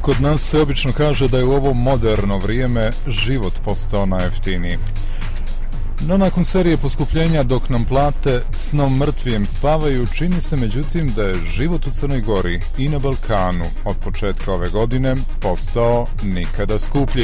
Kod nas se obično kaže da je u ovo moderno vrijeme život postao najjeftiniji. No nakon serije poskupljenja dok nam plate snom mrtvijem spavaju, čini se međutim da je život u Crnoj Gori i na Balkanu od početka ove godine postao nikada skuplji.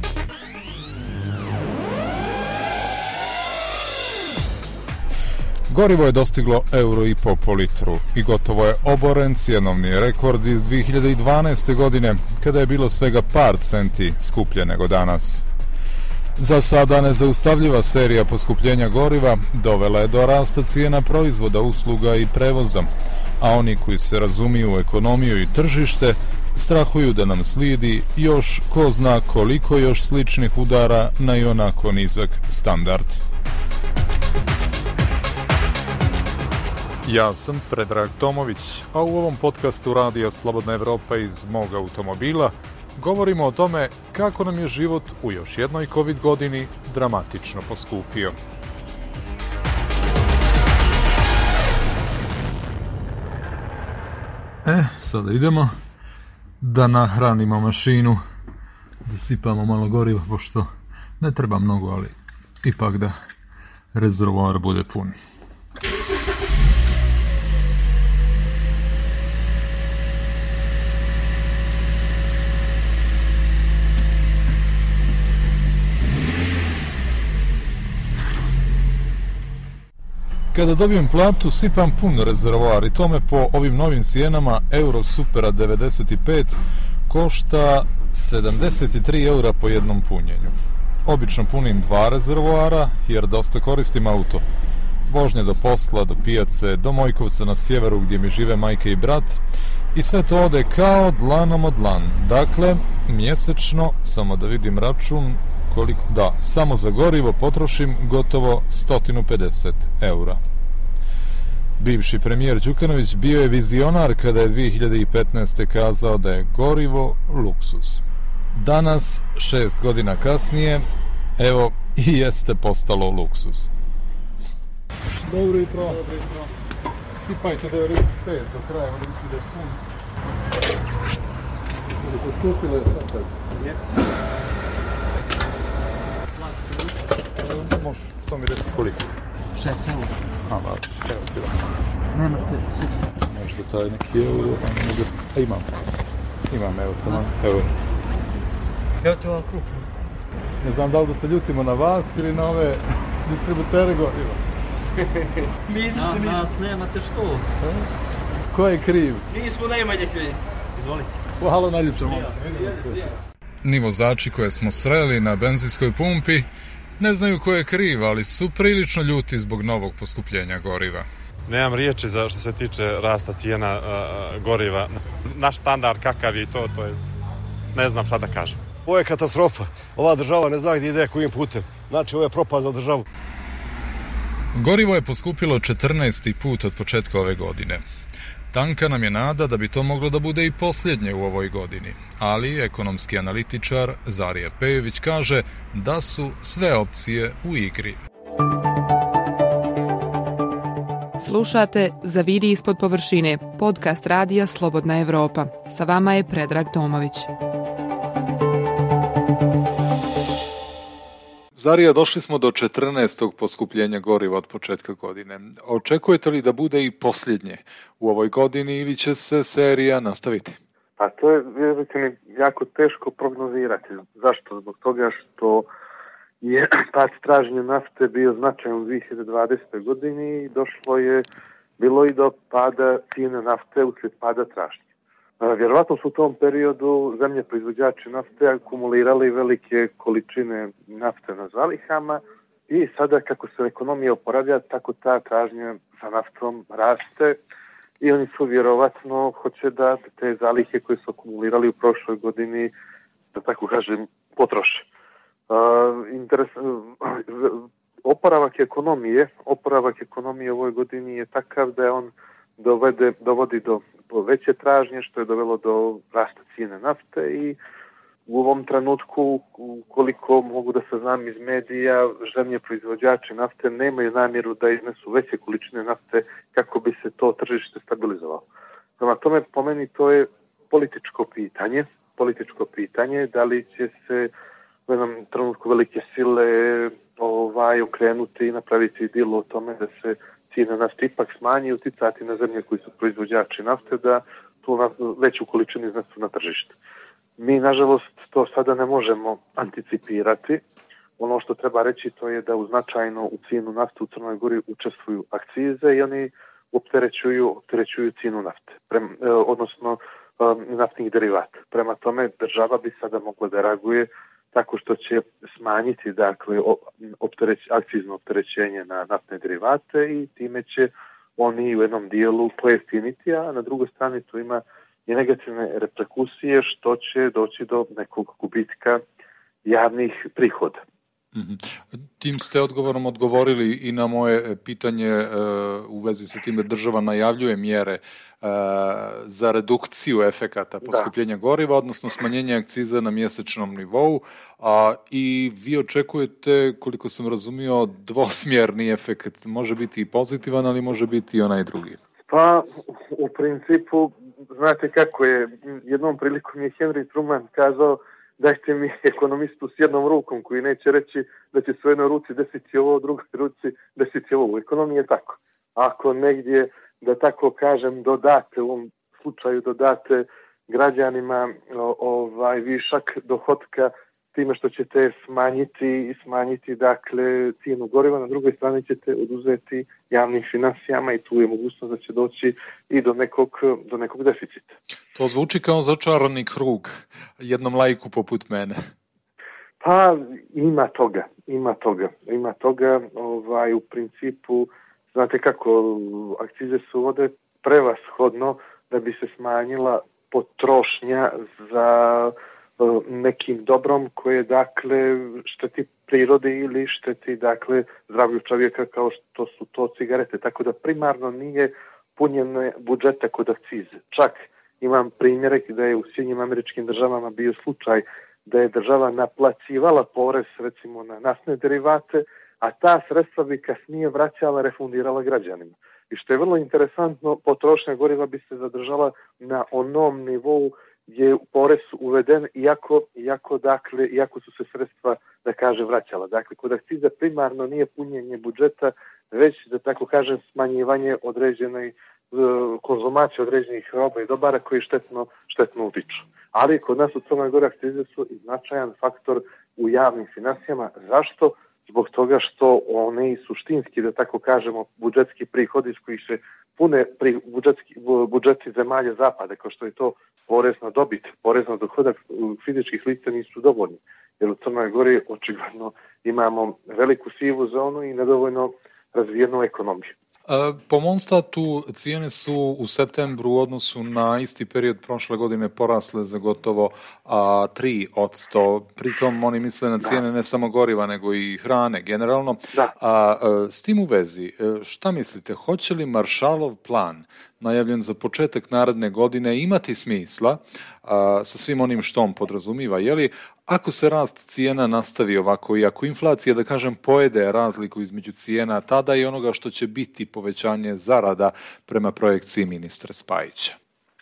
Gorivo je dostiglo €1,5 po litru i gotovo je oboren cjenovni rekord iz 2012. godine, kada je bilo svega par centi skuplje nego danas. Za sada nezaustavljiva serija poskupljenja goriva dovela je do rasta cijena proizvoda, usluga i prevoza, a oni koji se razumiju u ekonomiju i tržište strahuju da nam slijedi još ko zna koliko još sličnih udara na ionako nizak standard. Ja sam Predrag Tomović, a u ovom podcastu Radija Slobodna Evropa iz mog automobila govorimo o tome kako nam je život u još jednoj COVID godini dramatično poskupio. Sada idemo da nahranimo mašinu, da sipamo malo goriva, pošto ne treba mnogo, ali ipak da rezervoar bude pun. Kada dobijem platu, sipam pun rezervoar i tome po ovim novim cijenama Euro Supera 95 košta 73 € po jednom punjenju. Obično punim 2 rezervoara jer dosta koristim auto. Vožnje do posla, do pijace, do Mojkovca na sjeveru gdje mi žive majka i brat i sve to ode kao dlanom od dlan. Dakle, mjesečno, samo da vidim račun, samo za gorivo potrošim gotovo 150 €. Bivši premijer Đukanović bio je vizionar kada je 2015. kazao da je gorivo luksuz. Danas, 6 godina kasnije, evo i jeste postalo luksuz. Dobro jutro. Sipajte 95 do kraja, onda mislim da je pun. Ili poskupilo je sad tako? Yes. Može, samo mi reći koliko? 6 €. Evo ti da. Nemate, sjetite. Možda taj neki euro, imam, evo tamo, evo. Evo ti ovo krupno. Ne znam da li da se ljutimo na vas ili na ove distributere goriva. Mi ništa nismo. Nemate što? Ko je kriv? Nismo najmanje krivi. Izvoli. Hvala najljepša, momci. Ni vozači koje smo sreli na benzinskoj pumpi ne znaju ko je kriv, ali su prilično ljuti zbog novog poskupljenja goriva. Nemam riječi za što se tiče rasta cijena goriva. Naš standard kakav je to je, ne znam šta da kažem. Ovo je katastrofa. Ova država ne zna gdje ide, kojim putem. Znači, ovo je propast za državu. Gorivo je poskupilo 14. put od početka ove godine. Tanka nam je nada da bi to moglo da bude i posljednje u ovoj godini, ali ekonomski analitičar Zarija Pejević kaže da su sve opcije u igri. Slušate Zaviri ispod površine, podcast Radija Slobodna Evropa. Sa vama je Predrag Tomović. Zarija, došli smo do 14. poskupljenja goriva od početka godine. Očekujete li da bude i posljednje u ovoj godini ili će se serija nastaviti? Pa to je, vjerujte mi, jako teško prognozirati. Zašto? Zbog toga što je pad tražnje nafte bio značajan u 2020. godini i bilo i do pada cijene nafte uslijed pada tražnje. Vjerovatno su u tom periodu zemlje proizvođači nafte akumulirali velike količine nafte na zalihama i sada kako se ekonomija oporavlja, tako ta tražnja za naftom raste i oni su vjerovatno hoće da te zalihe koje su akumulirali u prošloj godini, da tako kažem, potroše. Oporavak ekonomije u ovoj godini je takav da on dovodi do veće tražnje, što je dovelo do rasta cijene nafte i u ovom trenutku, koliko mogu da saznam iz medija, zemlje proizvođači nafte nemaju namjeru da iznesu veće količine nafte kako bi se to tržište stabilizovalo. Prema tome, po meni, to je političko pitanje političko pitanje, da li će se u jednom trenutku velike sile okrenuti i napraviti dilo o tome da se cijena nafte ipak smanji i uticati na zemlje koji su proizvođači nafte da tu veću količinu iznesu na tržište. Mi, nažalost, to sada ne možemo anticipirati. Ono što treba reći to je da značajno u cijenu nafte u Crnoj Gori učestvuju akcize i oni opterećuju cijenu nafte, odnosno naftnih derivata. Prema tome, država bi sada mogla da reaguje tako što će smanjiti akcizno opterećenje na naftne derivate i time će oni u jednom dijelu pojeftiniti, a na drugoj strani to ima i negativne reperkusije što će doći do nekog gubitka javnih prihoda. Tim ste odgovorom odgovorili i na moje pitanje u vezi sa tim da država najavljuje mjere za redukciju efekata poskupljenja goriva, odnosno smanjenje akciza na mjesečnom nivou, i vi očekujete, koliko sam razumio, dvosmjerni efekt. Može biti i pozitivan, ali može biti i onaj drugi. Pa, u principu, znate kako je, jednom prilikom je Henry Truman kazao: dajte mi ekonomistu s jednom rukom koji neće reći da će u jednoj ruci desiti ovo, u drugoj ruci desiti ovo. U ekonomiji je tako. Ako negdje, da tako kažem, dodate, u ovom slučaju dodate građanima višak dohotka time što ćete smanjiti dakle cijenu goriva, na drugoj strani ćete oduzeti javnim financijama i tu je mogućnost da će doći i do nekog deficita. To zvuči kao začarani krug jednom laiku poput mene. Pa ima toga. U principu, znate kako, akcize se uvode prevashodno da bi se smanjila potrošnja za nekim dobrom koje dakle šteti prirodi ili šteti dakle zdravlju čovjeka kao što su to cigarete. Tako da primarno nije punjenje budžeta kod akcize. Čak imam primjere da je u SAD-u bio slučaj da je država naplaćivala porez recimo na naftne derivate, a ta sredstva bi kasnije vraćala, refundirala građanima. I što je vrlo interesantno, potrošnja goriva bi se zadržala na onom nivou gdje je porez uveden, iako su se sredstva, da kaže, vraćala. Dakle, kod akciza primarno nije punjenje budžeta, već, da tako kažem, smanjivanje određene konzumacije određenih roba i dobara koji štetno utiču. Ali kod nas u Crnoj Gori akcize su i značajan faktor u javnim financijama. Zašto? Zbog toga što oni suštinski, da tako kažemo, budžetski prihodi iz kojih se pune budžeti zemalja zapada, kao što je to porez na dobit, porez na dohodak fizičkih lica, nisu dovoljni. Jer u Crnoj Gori očigledno imamo veliku sivu zonu i nedovoljno razvijenu ekonomiju. Po Monstatu cijene su u septembru u odnosu na isti period prošle godine porasle za gotovo 3%. Pritom oni misle na cijene ne samo goriva nego i hrane generalno. S tim u vezi, šta mislite, hoće li Maršalov plan najavljen za početak naredne godine imati smisla sa svim onim što on podrazumiva? Je li ako se rast cijena nastavi ovako i ako inflacija, da kažem, pojede razliku između cijena tada i onoga što će biti povećanje zarada prema projekciji ministra Spajića?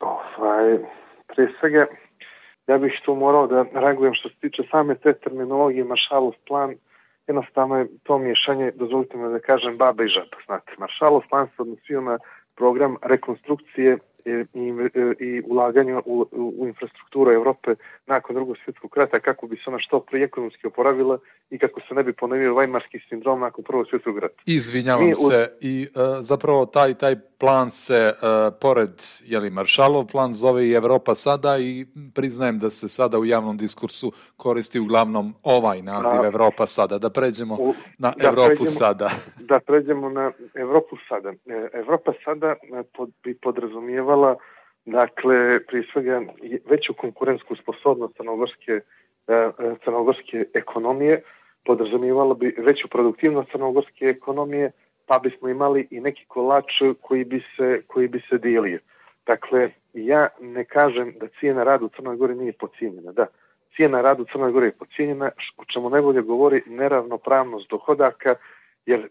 Prije svega, ja bih tu morao da reagujem što se tiče same te terminologije Maršalov plan. Jednostavno je to miješanje, dozvolite me da kažem, baba i žaba. Znate, Maršalov plan se odnosio na program rekonstrukcije i ulaganja u infrastrukturu Evrope nakon Drugog svjetskog rata kako bi se ona što prije ekonomski oporavila i kako se ne bi ponovio vajmarski sindrom nakon Prvog svjetskog rata. Izvinjavam se, i zapravo taj plan se pored Maršalov plan zove i Evropa sada i priznajem da se sada u javnom diskursu koristi uglavnom ovaj naziv Evropa sada. Da pređemo na Evropu sada. Da pređemo na Evropu sada. Evropa sada bi podrazumijevala, dakle, prije svega veću konkurentsku sposobnost crnogorske ekonomije, podrazumijevala bi veću produktivnost crnogorske ekonomije, pa bismo imali i neki kolač koji bi se dijelio. Dakle, ja ne kažem da cijena rada u Crnoj Gori nije podcijenjena. Da, cijena rada u Crnoj Gori je podcijenjena, o čemu najbolje govori neravnopravnost dohodaka, jer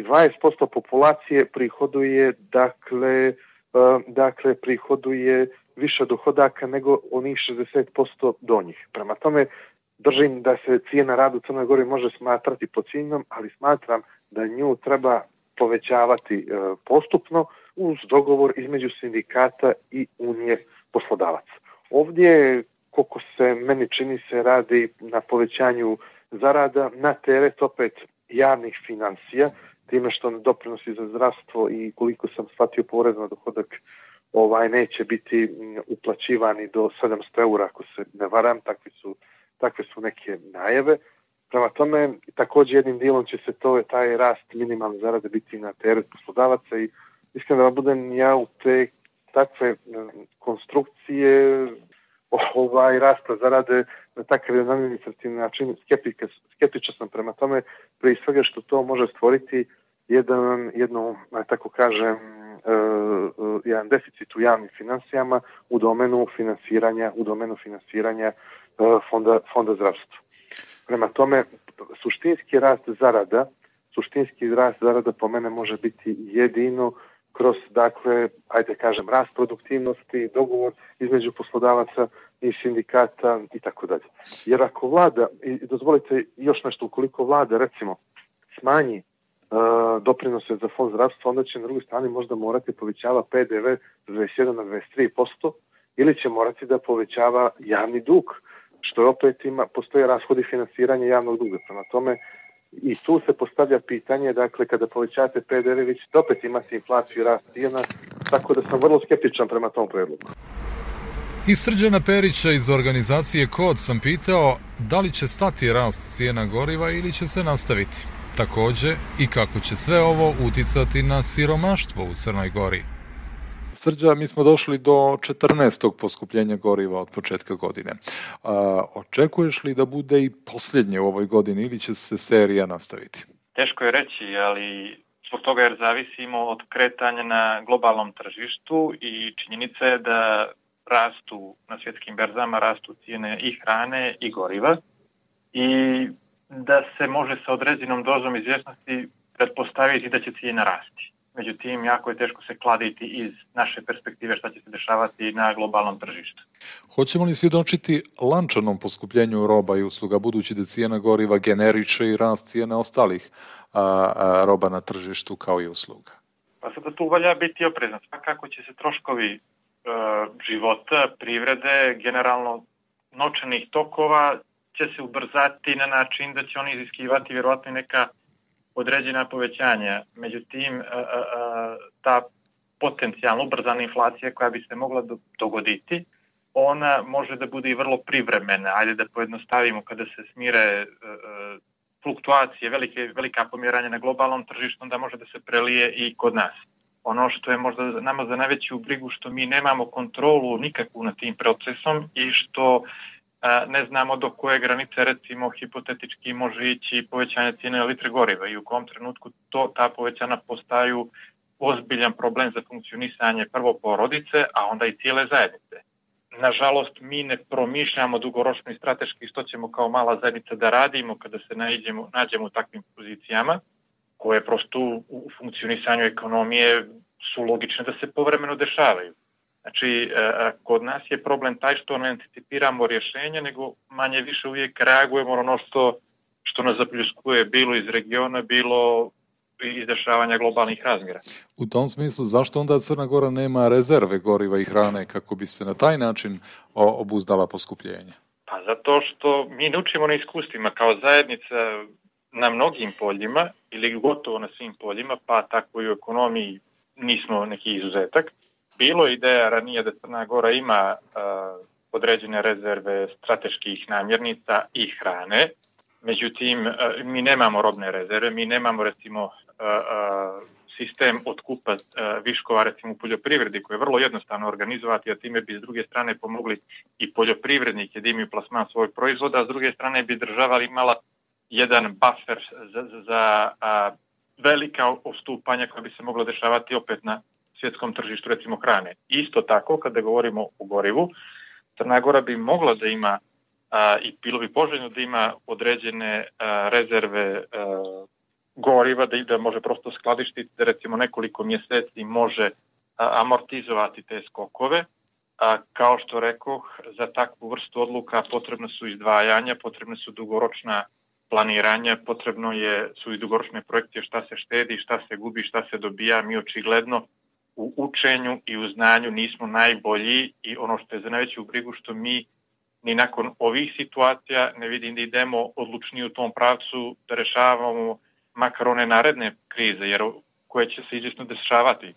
20% populacije prihoduje više dohodaka nego onih 60% donjih. Prema tome, držim da se cijena rada u Crnoj Gori može smatrati podcijenjenom, ali smatram da nju treba povećavati postupno uz dogovor između sindikata i Unije poslodavaca. Ovdje, koliko se meni čini, se radi na povećanju zarada na teret opet javnih financija, time što doprinosi za zdravstvo i koliko sam shvatio porez na dohodak neće biti uplaćivani do 700 eura, ako se ne varam, takve su neke najave. Prema tome, također jednim dijelom će se taj rast minimalne zarade biti na teret poslodavaca i iskreno da vam budem, ja u te takve konstrukcije rasta zarade na takav jedan administrativni način skeptičan sam prema tome, prije svega što to može stvoriti jedan deficit u javnim financijama u domenu finansiranja fonda zdravstva. Prema tome, suštinski rast zarada po mene može biti jedino kroz, rast produktivnosti, dogovor između poslodavaca i sindikata i tako dalje. Jer ako vlada, i dozvolite još nešto, ukoliko vlada recimo smanji doprinose za fond zdravstva, onda će na drugoj strani možda morati povećava PDV s 21 na 23% ili će morati da povećava javni dug, što je opet postoje rashodi finansiranja javnog duga. Prema tome, i tu se postavlja pitanje, dakle, kada povećate PDV, vi ćete opet imati inflaciju i rast cijena, tako da sam vrlo skeptičan prema tom predlogu. I Srđana Perića iz organizacije KOD sam pitao da li će stati rast cijena goriva ili će se nastaviti. Također i kako će sve ovo uticati na siromaštvo u Crnoj Gori. Srđa, mi smo došli do 14. poskupljenja goriva od početka godine. Očekuješ li da bude i posljednje u ovoj godini ili će se serija nastaviti? Teško je reći, ali zbog toga jer zavisimo od kretanja na globalnom tržištu i činjenica je da rastu na svjetskim berzama, rastu cijene i hrane i goriva i da se može sa određenom dozom izvjesnosti pretpostaviti da će cijena rasti. Međutim, jako je teško se kladiti iz naše perspektive šta će se dešavati na globalnom tržištu. Hoćemo li svjedočiti lančanom poskupljenju roba i usluga, budući da cijena goriva generiše i rast cijena ostalih roba na tržištu kao i usluga? Pa sada tu valja biti oprezan. Svakako će se troškovi života, privrede, generalno novčanih tokova će se ubrzati na način da će oni iziskivati vjerojatno neka određena povećanja. Međutim, ta potencijalno ubrzana inflacija koja bi se mogla dogoditi, ona može da bude i vrlo privremena. Ajde da pojednostavimo, kada se smire fluktuacije, velika pomjeranja na globalnom tržištu, onda može da se prelije i kod nas. Ono što je možda nama za najveću brigu, što mi nemamo kontrolu nikakvu nad tim procesom i što ne znamo do koje granice, recimo, hipotetički može ići povećanje cijene litre goriva i u kom trenutku ta povećanja postaju ozbiljan problem za funkcionisanje prvo porodice, a onda i cijele zajednice. Nažalost, mi ne promišljamo dugoročno i strateški što ćemo kao mala zajednica da radimo kada se nađemo u takvim pozicijama, koje prosto u funkcionisanju ekonomije su logične da se povremeno dešavaju. Znači, kod nas je problem taj što ne anticipiramo rješenje, nego manje više uvijek reagujemo na ono što nas zapljuskuje, bilo iz regiona, bilo iz dešavanja globalnih razmjera. U tom smislu, zašto onda Crna Gora nema rezerve goriva i hrane kako bi se na taj način obuzdala poskupljenje? Pa zato što mi ne učimo na iskustvima kao zajednica na mnogim poljima ili gotovo na svim poljima, pa tako i u ekonomiji nismo neki izuzetak. Bilo je ideja ranije da Crna Gora ima određene rezerve strateških namirnica i hrane, međutim mi nemamo robne rezerve, mi nemamo recimo sistem otkupa viškova recimo u poljoprivredi koji je vrlo jednostavno organizovati, a time bi s druge strane pomogli i poljoprivrednike da imaju plasman svojeg proizvoda, a s druge strane bi država imala jedan buffer za velika odstupanja koja bi se mogla dešavati opet na svjetskom tržištu, recimo hrane. Isto tako, kada govorimo o gorivu, Crna Gora bi mogla da ima i bilo bi poželjno da ima određene rezerve goriva, da može prosto skladištiti, da recimo nekoliko mjeseci može amortizovati te skokove, Kao što rekoh, za takvu vrstu odluka potrebna su izdvajanja, potrebne su dugoročna planiranja, su i dugoročne projekcije šta se štedi, šta se gubi, šta se dobija. Mi očigledno u učenju i u znanju nismo najbolji i ono što je za najveću brigu što mi ni nakon ovih situacija ne vidim da idemo odlučnije u tom pravcu da rešavamo makar one naredne krize, jer koje će se izvjesno dešavati.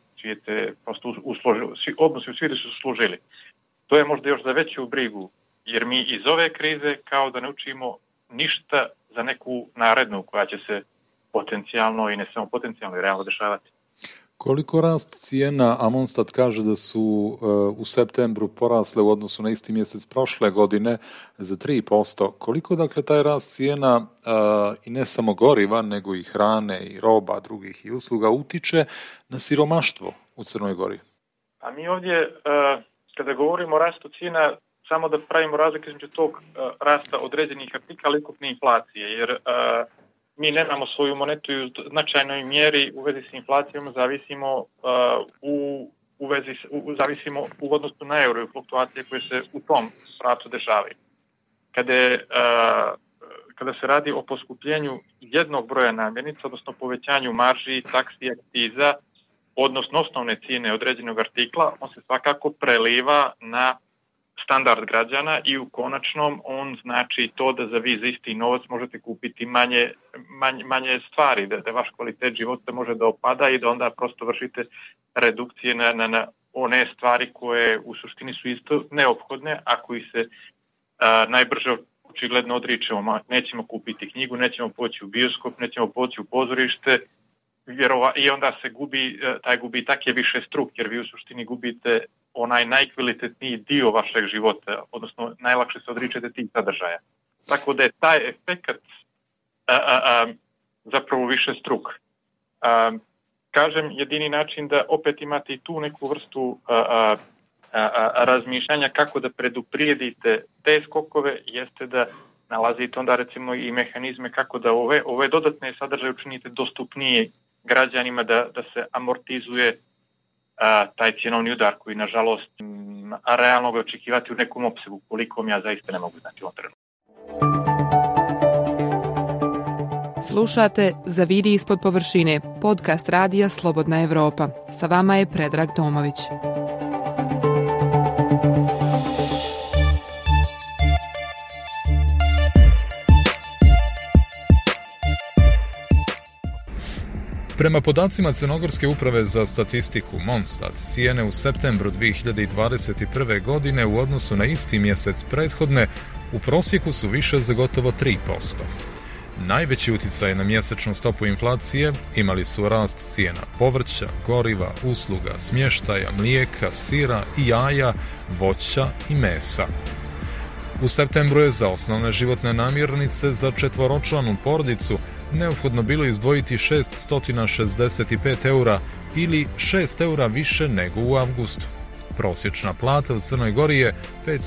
Odnosi u svijetu su služili. To je možda još za veću brigu, jer mi iz ove krize kao da ne učimo ništa za neku narednu koja će se potencijalno i ne samo potencijalno i realno dešavati. Koliko rast cijena, a Mondstadt kaže da su u septembru porasle u odnosu na isti mjesec prošle godine za 3%. Koliko dakle taj rast cijena i ne samo goriva, nego i hrane i roba, drugih i usluga utiče na siromaštvo u Crnoj Gori? A mi ovdje, kada govorimo o rastu cijena, samo da pravimo razliku između tog rasta određenih artikala i ukupne inflacije, jer mi nemamo svoju monetu i u značajnoj mjeri u vezi s inflacijom zavisimo u odnosu na euro i fluktuacije koje se u tom pravcu dešavaju. Kada se radi o poskupljenju jednog broja namirnica, odnosno povećanju marži, taksi, akciza, odnosno osnovne cijene određenog artikla, on se svakako preliva na standard građana i u konačnom on znači to da za vi za isti novac možete kupiti manje stvari, da vaš kvalitet života može da opada i da onda prosto vršite redukcije na one stvari koje u suštini su isto neophodne, a koji se najbrže očigledno odričemo. Nećemo kupiti knjigu, nećemo poći u bioskop, nećemo poći u pozorište i onda se taj gubitak je više struk, jer vi u suštini gubite onaj najkvalitetniji dio vašeg života, odnosno najlakše se odričete tih sadržaja. Tako da je taj efekat zapravo više struk. Kažem, jedini način da opet imate i tu neku vrstu razmišljanja kako da preduprijedite te skokove jeste da nalazite onda recimo i mehanizme kako da ove dodatne sadržaje učinite dostupnije građanima, da se amortizuje taj cjenovni udar koji nažalost realno ga očekivati u nekom opsegu koliko ja zaista ne mogu znati u ovom trenutku. Slušate Zaviri ispod površine, podcast radija Slobodna Evropa. Sa vama je Predrag Tomović. Prema podacima Crnogorske uprave za statistiku Mondstadt, cijene u septembru 2021. godine u odnosu na isti mjesec prethodne u prosjeku su više za gotovo 3%. Najveći utjecaj na mjesečnu stopu inflacije imali su rast cijena povrća, goriva, usluga, smještaja, mlijeka, sira i jaja, voća i mesa. U septembru je za osnovne životne namirnice za četvoročlanu porodicu neophodno bilo izdvojiti 665 eura ili 6 eura više nego u avgustu. Prosječna plata u Crnoj Gori je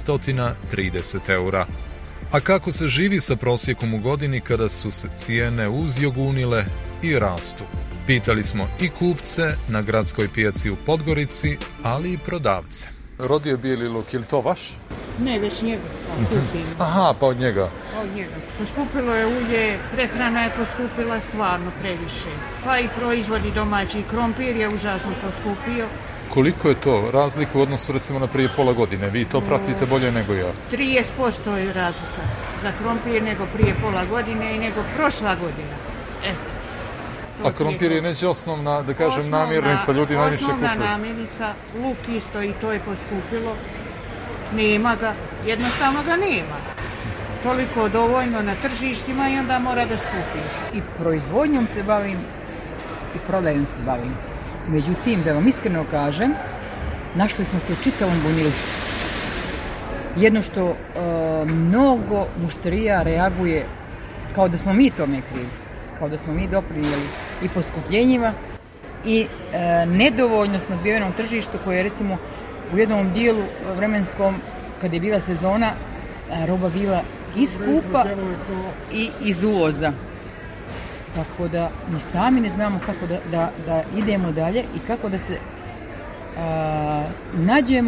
530 eura. A kako se živi sa prosjekom u godini kada su se cijene uzjogunile i rastu? Pitali smo i kupce na gradskoj pijaci u Podgorici, ali i prodavce. Rodio bijeli luk, je li to vaš? Ne, već njega. Aha, pa od njega. Od njega. Poskupilo je ulje, prehrana je poskupila stvarno previše. Pa i proizvodi domaći, krompir je užasno poskupio. Koliko je to razlika u odnosu recimo na prije pola godine? Vi to pratite bolje nego ja. 30% je razlika za krompir nego prije pola godine i nego prošla godina. A krompir je neće osnovna, da kažem, namirnica, ljudi najviše kupuju. Osnovna namirnica, luk isto i to je poskupilo. Nema ga, jednostavno ga nema. Toliko dovoljno na tržištima i onda mora da skupiš. I proizvodnjom se bavim i prodajom se bavim. Međutim, da vam iskreno kažem, našli smo se u čitavom bunilu. Jedno što mnogo mušterija reaguje kao da smo mi tome krivi, kao da smo mi doprinijeli i poskupljenjima i nedovoljno snabdijevenom tržištu koje je recimo u jednom dijelu vremenskom kad je bila sezona roba bila i skupa i iz uvoza. Tako da mi sami ne znamo kako da idemo dalje i kako da se nađemo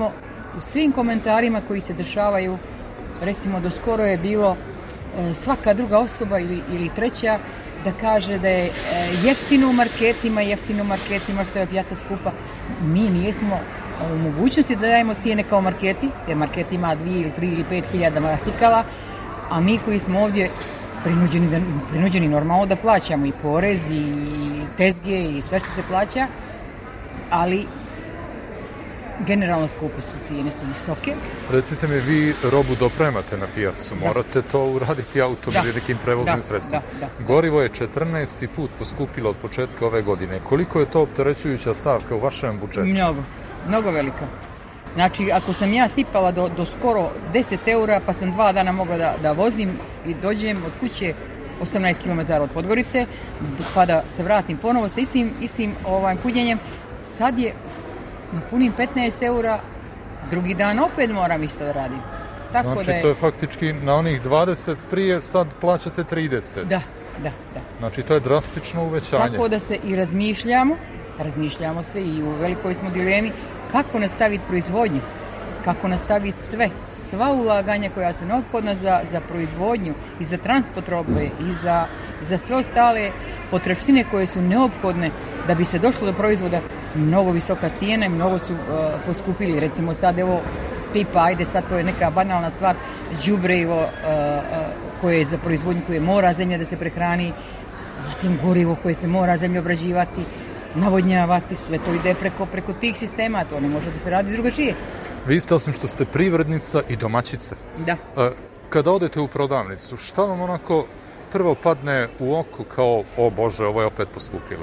u svim komentarima koji se dešavaju, recimo do skoro je bilo svaka druga osoba ili treća da kaže da je jeftino u marketima što je pijaca skupa. Mi nijesmo u mogućnosti da dajemo cijene kao marketi, jer market ima 2 ili 3 ili 5 hiljada artikala, a mi koji smo ovdje prinuđeni normalno da plaćamo i porez i tezge i sve što se plaća, ali generalno skupe su, cijene su visoke. Recite mi, vi robu dopremate na pijacu, morate to uraditi autom ili nekim prevoznim sredstvom. Gorivo je 14. put poskupilo od početka ove godine. Koliko je to opterećujuća stavka u vašem budžetu? Mnogo velika. Znači, ako sam ja sipala do skoro 10 eura, pa sam 2 dana mogla da vozim i dođem od kuće 18 km od Podgorice, pa da se vratim ponovo sa istim punjenjem, sad je na punim 15 eura, drugi dan opet moram isto da radim. Tako znači, da je... to je faktički na onih 20 prije, sad plaćate 30. Da. Znači, to je drastično uvećanje. Tako da se i razmišljamo se i u velikoj smo dilemi kako nastaviti proizvodnju, kako nastaviti sva ulaganja koja su neophodna za proizvodnju i za transport robe i za sve ostale potrepštine koje su neophodne da bi se došlo do proizvoda. Mnogo visoka cijena i mnogo su poskupili. Recimo sad evo tipa, ajde sad to je neka banalna stvar, đubrivo koje je za proizvodnju koje mora zemlja da se prehrani, zatim gorivo koje se mora zemlja obrađivati, navodnjavati, sve to ide preko tih sistema, to ne može da se radi drugačije. Vi ste, osim što ste privrednica i domaćica. Da. Kada odete u prodavnicu, šta vam onako prvo padne u oko kao, o Bože, ovo je opet poskupilo?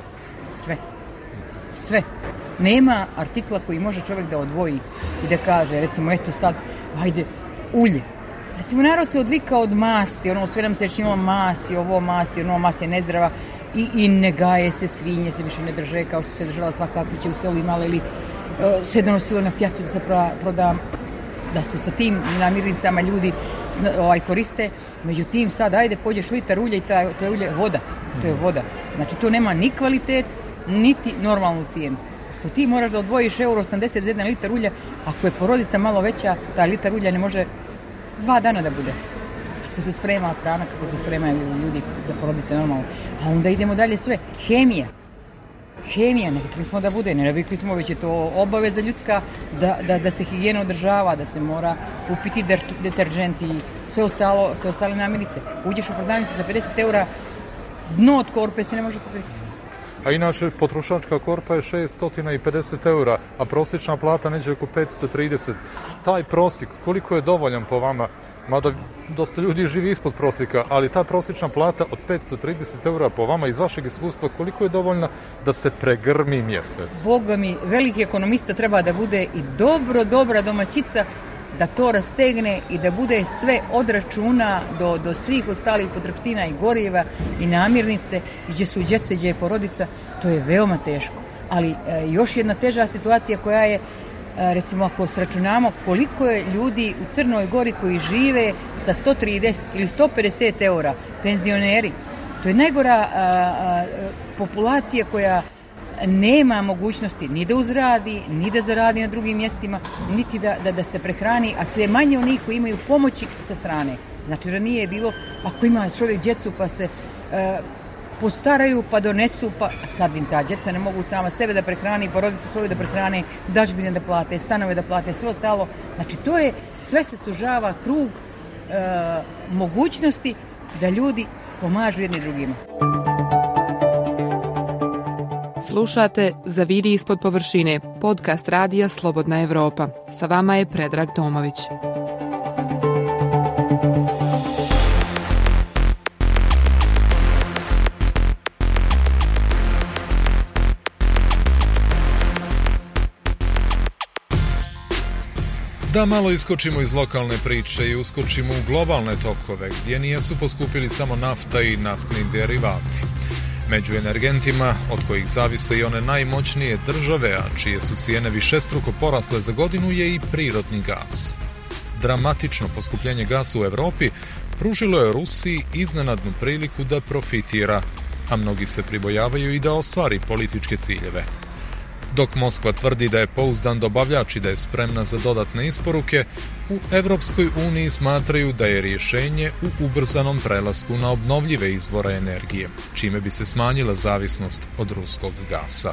Sve. Nema artikla koji može čovjek da odvoji i da kaže, recimo, eto sad, ajde, ulje. Recimo, narod se odvika od masti, sve nam se činilo masi, ono masa je nezdrava i ne gaje se, svinje se više ne drže kao što se držala svaka kuća u selu imala ili se donosilo na pijacu da se proda, da se sa tim namirnicama ljudi koriste. Međutim, sad, ajde, pođeš litar ulja i to je ulje voda. To je voda. Znači, to nema ni kvalitet, niti normalnu cijenu. Ako ti moraš da odvojiš €80 za 1 litar ulja, ako je porodica malo veća, taj litar ulja ne može 2 dana da bude. Kako se sprema hrana, kako se spremaju ljudi za porodice normalno. A onda idemo dalje sve. Hemija, ne rekli smo da bude, ne rekli smo, već je to obaveza ljudska da se higijena održava, da se mora kupiti deterđent i sve ostale namirnice. Uđeš u prodavnicu za 50 eura, dno od korpe se ne može kupiti. A inače, potrošačka korpa je 650 eura, a prosječna plata neđe oko 530. Taj prosjek, koliko je dovoljan po vama? Mada dosta ljudi živi ispod prosjeka, ali ta prosječna plata od 530 eura po vama iz vašeg iskustva, koliko je dovoljna da se pregrmi mjesec? Boga mi, veliki ekonomista treba da bude i dobra domaćica, da to rastegne i da bude sve od računa do svih ostalih potrepština i goriva i namirnice, gdje su djeca, gdje je porodica, to je veoma teško. Ali još jedna teža situacija koja je, recimo ako sračunamo koliko je ljudi u Crnoj Gori koji žive sa 130 ili 150 eura, penzioneri, to je najgora populacija koja nema mogućnosti ni da uzradi, ni da zaradi na drugim mjestima, niti da se prehrani, a sve manje onih koji imaju pomoći sa strane. Znači, ranije je bilo, ako ima čovjek djecu pa se postaraju pa donesu, pa sad im ta djeca ne mogu sama sebe da prehrani, porodicu svoju da prehrane, dažbine da plate, stanove da plate, sve ostalo. Znači, to je, sve se sužava krug mogućnosti da ljudi pomažu jedni drugima. Slušate Zaviri ispod površine, podcast radija Slobodna Evropa. Sa vama je Predrag Tomović. Da malo iskočimo iz lokalne priče i uskočimo u globalne tokove, gdje nijesu poskupili samo nafta i naftni derivati. Među energentima, od kojih zavise i one najmoćnije države, a čije su cijene višestruko porasle za godinu, je i prirodni gas. Dramatično poskupljenje gasa u Evropi pružilo je Rusiji iznenadnu priliku da profitira, a mnogi se pribojavaju i da ostvari političke ciljeve. Dok Moskva tvrdi da je pouzdan dobavljač i da je spremna za dodatne isporuke, u Evropskoj uniji smatraju da je rješenje u ubrzanom prelasku na obnovljive izvore energije, čime bi se smanjila zavisnost od ruskog gasa.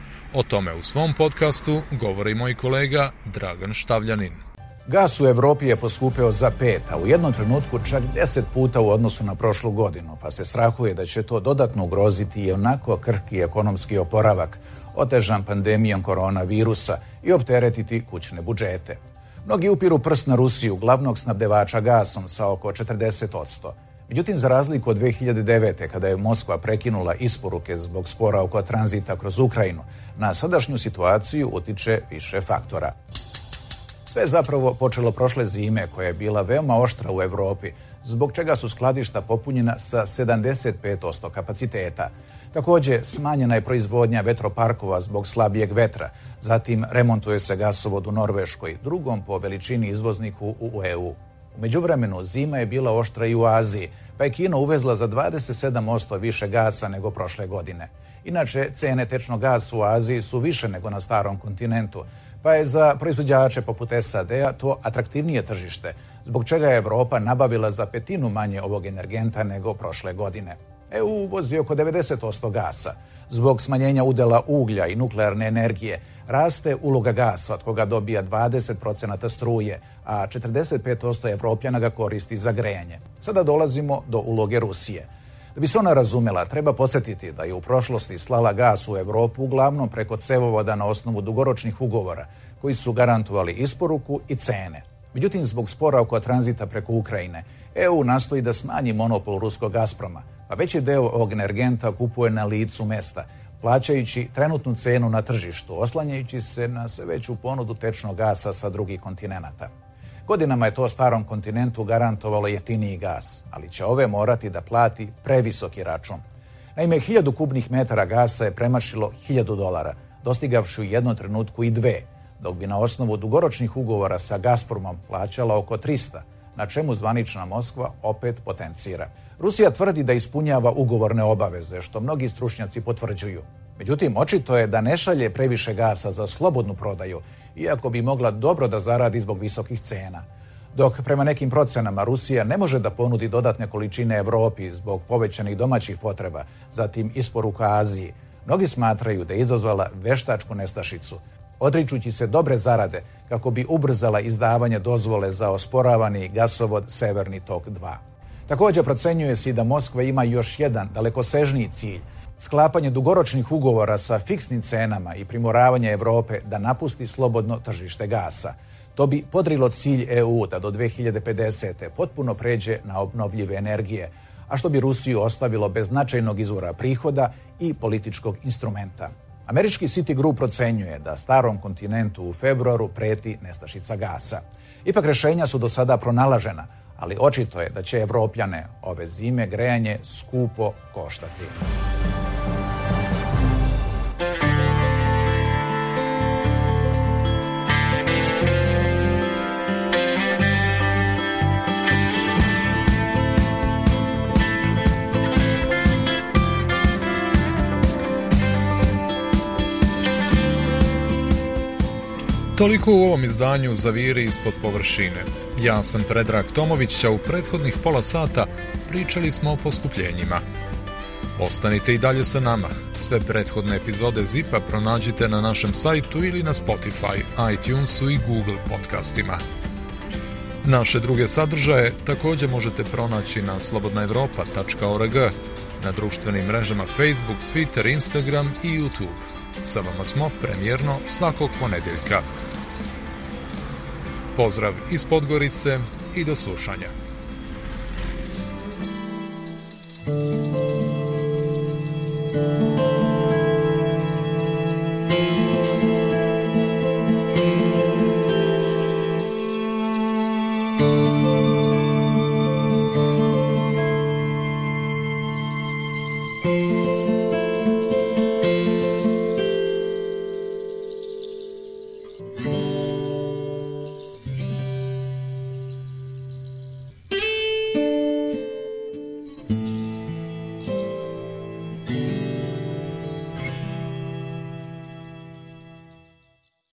O tome u svom podcastu govori moj kolega Dragan Štavljanin. Gas u Evropi je poskupeo za 5, a u jednom trenutku čak 10 puta u odnosu na prošlu godinu, pa se strahuje da će to dodatno ugroziti i onako krhki ekonomski oporavak, otežan pandemijom koronavirusa i opteretiti kućne budžete. Mnogi upiru prst na Rusiju, glavnog snabdevača gasom sa oko 40%. Međutim, za razliku od 2009. kada je Moskva prekinula isporuke zbog spora oko tranzita kroz Ukrajinu, na sadašnju situaciju utiče više faktora. Sve je zapravo počelo prošle zime, koja je bila veoma oštra u Evropi, zbog čega su skladišta popunjena sa 75% kapaciteta. Također, smanjena je proizvodnja vetroparkova zbog slabijeg vetra, zatim remontuje se gasovod u Norveškoj, drugom po veličini izvozniku u EU. U međuvremenu, zima je bila oštra i u Aziji, pa je Kina uvezla za 27% više gasa nego prošle godine. Inače, cene tečnog gasa u Aziji su više nego na starom kontinentu, pa je za proizvođače poput SAD-a to atraktivnije tržište, zbog čega je Evropa nabavila za 1/5 manje ovog energenta nego prošle godine. EU uvozi oko 90% gasa. Zbog smanjenja udjela uglja i nuklearne energije raste uloga gasa, od koga dobija 20% struje, a 45% Evropljana ga koristi za grejanje. Sada dolazimo do uloge Rusije. Da bi se ona razumela, treba podsjetiti da je u prošlosti slala gas u Evropu uglavnom preko cevovoda na osnovu dugoročnih ugovora, koji su garantovali isporuku i cene. Međutim, zbog spora oko tranzita preko Ukrajine, EU nastoji da smanji monopol ruskog Gazproma, pa veći deo ovog energenta kupuje na licu mesta, plaćajući trenutnu cenu na tržištu, oslanjajući se na sve veću ponudu tečnog gasa sa drugih kontinenata. Godinama je to starom kontinentu garantovalo jeftiniji gas, ali će ove morati da plati previsoki račun. Naime, 1000 kubnih metara gasa je premašilo $1000, dostigavši u jednom trenutku i 2, dok bi na osnovu dugoročnih ugovora sa Gazpromom plaćala oko 300, na čemu zvanična Moskva opet potencira. Rusija tvrdi da ispunjava ugovorne obaveze, što mnogi stručnjaci potvrđuju. Međutim, očito je da ne šalje previše gasa za slobodnu prodaju, iako bi mogla dobro da zaradi zbog visokih cena. Dok prema nekim procenama Rusija ne može da ponudi dodatne količine Evropi zbog povećanih domaćih potreba, zatim isporuka Aziji, mnogi smatraju da je izazvala veštačku nestašicu, odričući se dobre zarade kako bi ubrzala izdavanje dozvole za osporavani gasovod Severni tok 2. Također procenjuje se i da Moskva ima još jedan dalekosežniji cilj, sklapanje dugoročnih ugovora sa fiksnim cenama i primoravanje Evrope da napusti slobodno tržište gasa. To bi podrilo cilj EU da do 2050. potpuno pređe na obnovljive energije, a što bi Rusiju ostavilo bez značajnog izvora prihoda i političkog instrumenta. Američki Citigroup procenjuje da starom kontinentu u februaru preti nestašica gasa. Ipak rješenja su do sada pronalažena, ali očito je da će Evropljane ove zime grejanje skupo koštati. Toliko u ovom izdanju Zaviri ispod površine. Ja sam Predrag Tomović, a u prethodnih pola sata pričali smo o poskupljenjima. Ostanite i dalje sa nama. Sve prethodne epizode Zipa pronađite na našem sajtu ili na Spotify, iTunesu i Google podcastima. Naše druge sadržaje također možete pronaći na slobodnaevropa.org, na društvenim mrežama Facebook, Twitter, Instagram i YouTube. Sa vama smo premijerno svakog ponedjeljka. Pozdrav iz Podgorice i do slušanja.